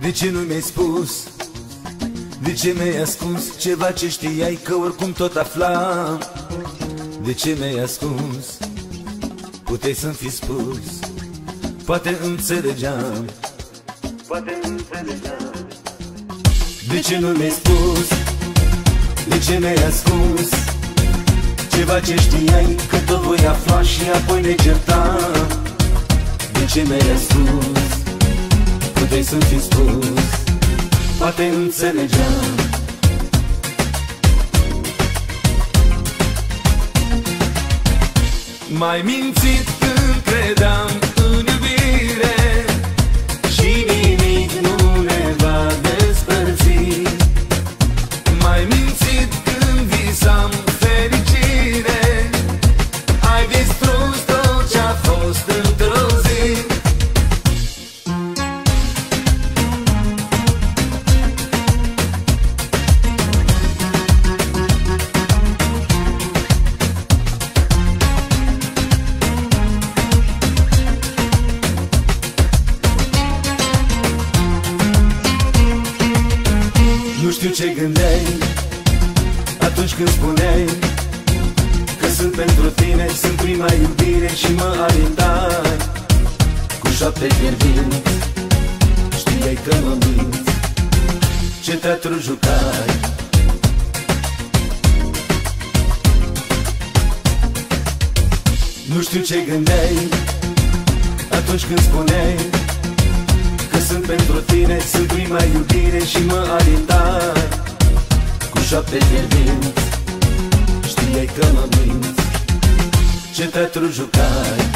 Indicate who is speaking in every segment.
Speaker 1: De ce nu mi-ai spus? De ce mi-ai ascuns ceva ce știai că oricum tot aflam? De ce mi-ai ascuns? Puteai să-mi fi spus, poate înțelegeam. De ce nu mi-ai spus? De ce mi-ai ascuns ceva ce știai că tot voi afla și apoi ne certam? De ce mi-ai ascuns? Puteai să-mi fi spus, poate înțelegeam. M-ai mințit când credeam în iubire și nimic nu ne va despărți. M-ai mințit când visam fericire, ai distrus tot ce-a fost într-o zi. Nu știu ce gândeai atunci când spuneai că sunt pentru tine, sunt prima iubire și mă alintai cu 7 fierbinți. Știai că mă minți, ce teatru jucai. Nu știu ce gândeai atunci când spuneai că sunt pentru tine, sunt prima iubire și mă alintai cu 7 fierbinți. Știai că mă minți, ce teatru jucai.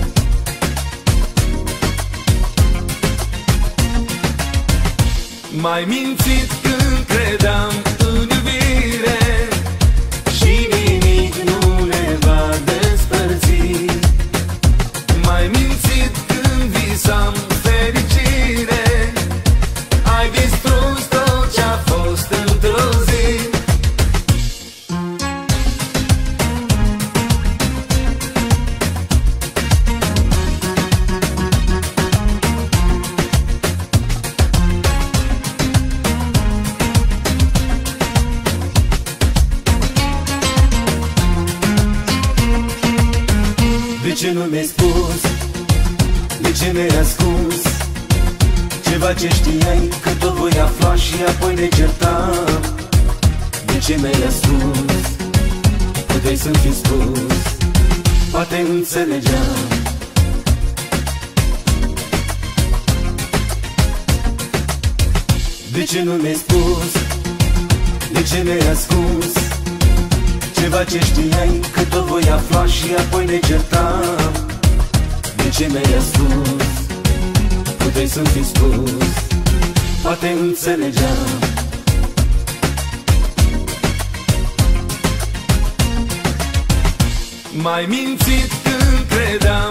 Speaker 1: M-ai mințit când credeam în iubire și nimic nu ne va despărți. M-ai mințit când visam fericire, ai distrus tot ce-a fost într-o zi. De ce nu mi-ai spus? De ce mi-ai ascuns ceva ce știai că tot voi afla și apoi ne certam? De ce mi-ai ascuns? Puteai să-mi fi spus, poate înțelegeam. De ce nu mi-ai spus? De ce mi-ai ascuns ceva ce știai că tot voi afla și apoi ne certam? De ce mi-ai ascuns? Puteai să-mi fi spus, poate înțelegeam. M-ai mințit când credeam